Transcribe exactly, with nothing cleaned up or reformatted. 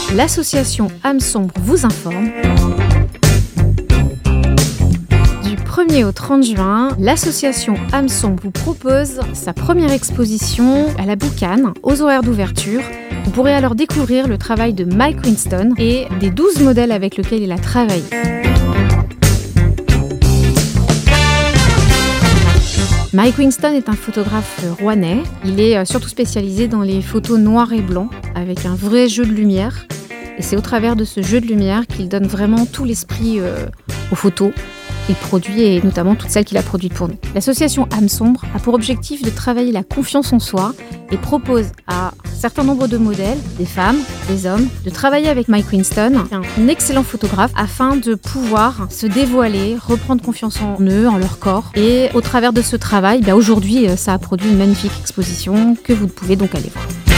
l'association Âme Sombre vous informe. Du premier au trente juin, l'association Âme Sombre vous propose sa première exposition à la Boucane, aux horaires d'ouverture. Vous pourrez alors découvrir le travail de Mike Winston et des douze modèles avec lesquels il a travaillé. Mike Winston est un photographe rouennais. Il est surtout spécialisé dans les photos noir et blanc, avec un vrai jeu de lumière. Et c'est au travers de ce jeu de lumière qu'il donne vraiment tout l'esprit euh, aux photos qu'il produit, et notamment toutes celles qu'il a produites pour nous. L'association Âme Sombre a pour objectif de travailler la confiance en soi et propose à un certain nombre de modèles, des femmes, des hommes, de travailler avec Mike Winston, un excellent photographe, afin de pouvoir se dévoiler, reprendre confiance en eux, en leur corps. Et au travers de ce travail, bah aujourd'hui, ça a produit une magnifique exposition que vous pouvez donc aller voir.